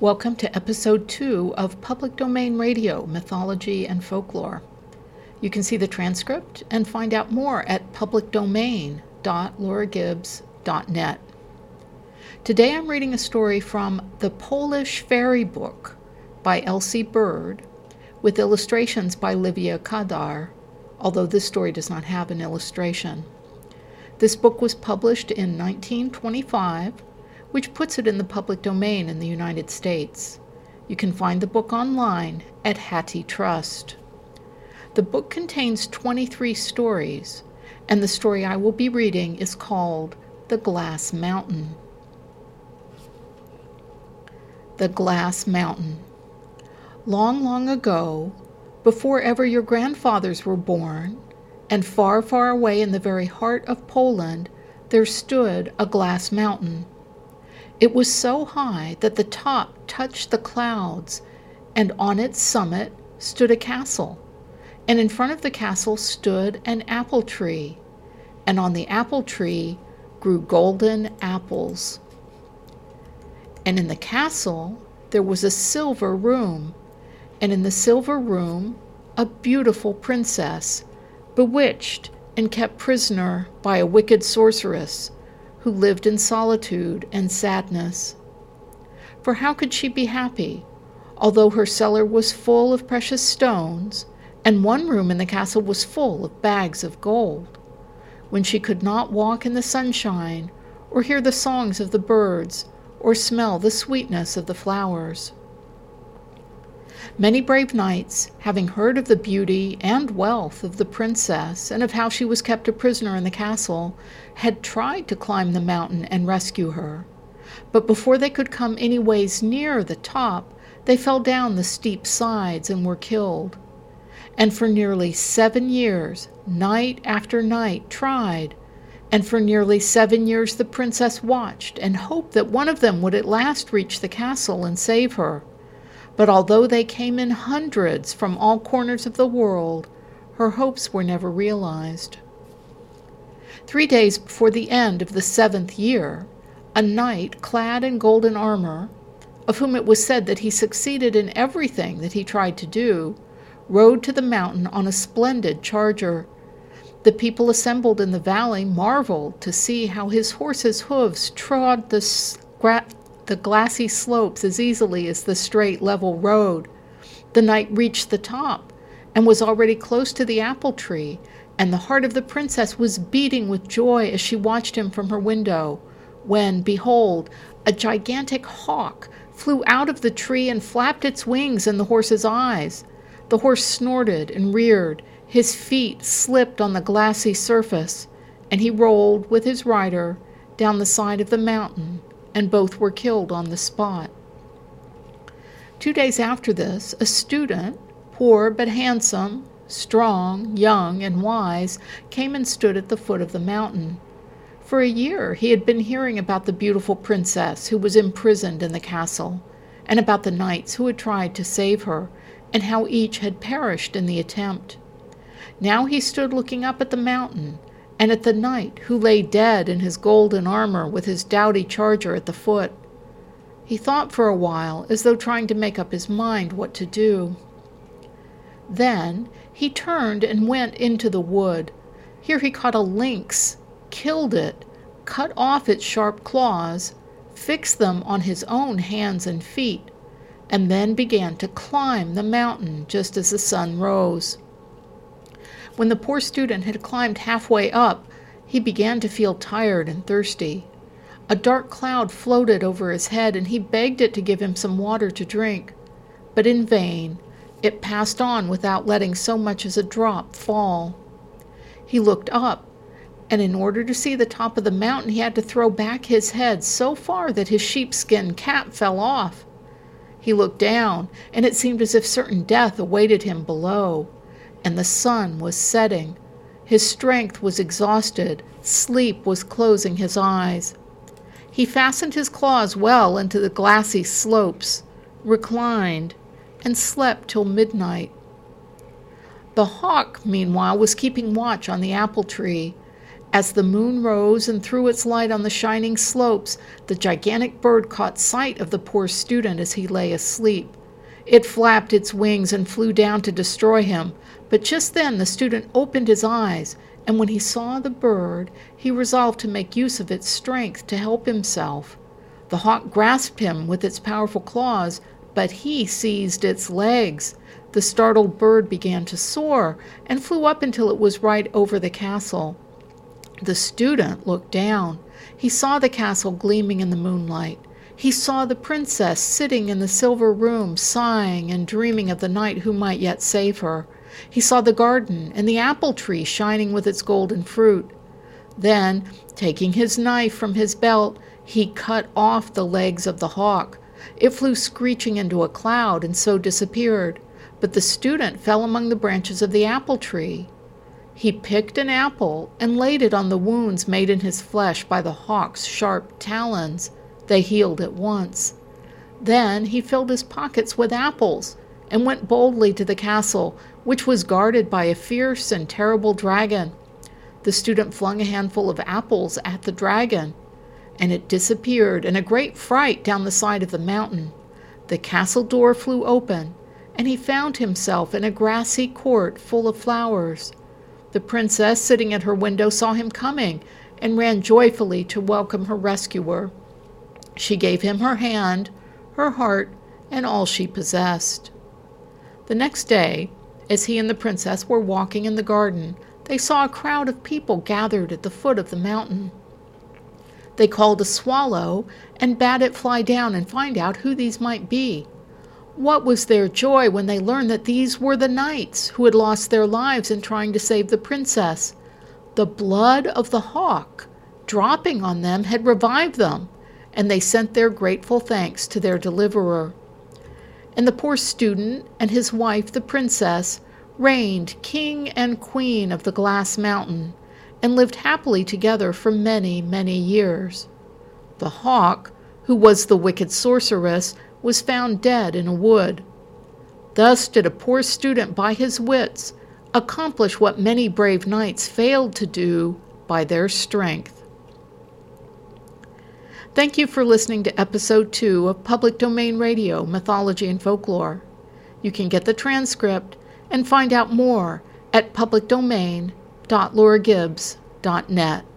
Welcome to Episode 2 of Public Domain Radio, Mythology and Folklore. You can see the transcript and find out more at publicdomain.lauragibbs.net. Today I'm reading a story from The Polish Fairy Book by Elsie Bird, with illustrations by Livia Kadar, although this story does not have an illustration. This book was published in 1925, which puts it in the public domain in the United States. You can find the book online at HathiTrust. The book contains 23 stories, and the story I will be reading is called The Glass Mountain. The Glass Mountain. Long, long ago, before ever your grandfathers were born, and far, far away in the very heart of Poland, there stood a glass mountain. It was so high that the top touched the clouds, and on its summit stood a castle, and in front of the castle stood an apple tree, and on the apple tree grew golden apples. And in the castle there was a silver room, and in the silver room a beautiful princess, bewitched and kept prisoner by a wicked sorceress, who lived in solitude and sadness. For how could she be happy, although her cellar was full of precious stones, and one room in the castle was full of bags of gold, when she could not walk in the sunshine, or hear the songs of the birds, or smell the sweetness of the flowers? Many brave knights, having heard of the beauty and wealth of the princess, and of how she was kept a prisoner in the castle, had tried to climb the mountain and rescue her. But before they could come any ways near the top, they fell down the steep sides and were killed. And for nearly 7 years, night after night, tried, and for nearly 7 years the princess watched and hoped that one of them would at last reach the castle and save her. But although they came in hundreds from all corners of the world, her hopes were never realized. 3 days before the end of the 7th year, a knight clad in golden armor, of whom it was said that he succeeded in everything that he tried to do, rode to the mountain on a splendid charger. The people assembled in the valley marveled to see how his horse's hooves trod the glassy slopes as easily as the straight, level road. The knight reached the top and was already close to the apple tree, and the heart of the princess was beating with joy as she watched him from her window, when, behold, a gigantic hawk flew out of the tree and flapped its wings in the horse's eyes. The horse snorted and reared, his feet slipped on the glassy surface, and he rolled with his rider down the side of the mountain, and both were killed on the spot. 2 days after this, a student, poor but handsome, strong, young, and wise, came and stood at the foot of the mountain. For a year he had been hearing about the beautiful princess who was imprisoned in the castle, and about the knights who had tried to save her, and how each had perished in the attempt. Now he stood looking up at the mountain, and at the knight who lay dead in his golden armor with his doughty charger at the foot. He thought for a while, as though trying to make up his mind what to do. Then he turned and went into the wood. Here he caught a lynx, killed it, cut off its sharp claws, fixed them on his own hands and feet, and then began to climb the mountain just as the sun rose. When the poor student had climbed halfway up, he began to feel tired and thirsty. A dark cloud floated over his head, and he begged it to give him some water to drink. But in vain, it passed on without letting so much as a drop fall. He looked up, and in order to see the top of the mountain, he had to throw back his head so far that his sheepskin cap fell off. He looked down, and it seemed as if certain death awaited him below. And the sun was setting. His strength was exhausted. Sleep was closing his eyes. He fastened his claws well into the glassy slopes, reclined, and slept till midnight. The hawk, meanwhile, was keeping watch on the apple tree, As the moon rose and threw its light on the shining slopes, the gigantic bird caught sight of the poor student as he lay asleep. It flapped its wings and flew down to destroy him, but just then the student opened his eyes, and when he saw the bird, he resolved to make use of its strength to help himself. The hawk grasped him with its powerful claws, but he seized its legs. The startled bird began to soar and flew up until it was right over the castle. The student looked down. He saw the castle gleaming in the moonlight. He saw the princess sitting in the silver room, sighing and dreaming of the knight who might yet save her. He saw the garden and the apple tree shining with its golden fruit. Then, taking his knife from his belt, he cut off the legs of the hawk. It flew screeching into a cloud and so disappeared, but the student fell among the branches of the apple tree. He picked an apple and laid it on the wounds made in his flesh by the hawk's sharp talons. They healed at once. Then he filled his pockets with apples and went boldly to the castle, which was guarded by a fierce and terrible dragon. The student flung a handful of apples at the dragon, and it disappeared in a great fright down the side of the mountain. The castle door flew open, and he found himself in a grassy court full of flowers. The princess, sitting at her window, saw him coming and ran joyfully to welcome her rescuer. She gave him her hand, her heart, and all she possessed. The next day, as he and the princess were walking in the garden, they saw a crowd of people gathered at the foot of the mountain. They called a swallow and bade it fly down and find out who these might be. What was their joy when they learned that these were the knights who had lost their lives in trying to save the princess. The blood of the hawk dropping on them had revived them, and they sent their grateful thanks to their deliverer. And the poor student and his wife, the princess, reigned king and queen of the Glass Mountain and lived happily together for many, many years. The hawk, who was the wicked sorceress, was found dead in a wood. Thus did a poor student by his wits accomplish what many brave knights failed to do by their strength. Thank you for listening to Episode 2 of Public Domain Radio, Mythology and Folklore. You can get the transcript and find out more at publicdomain.lauragibbs.net.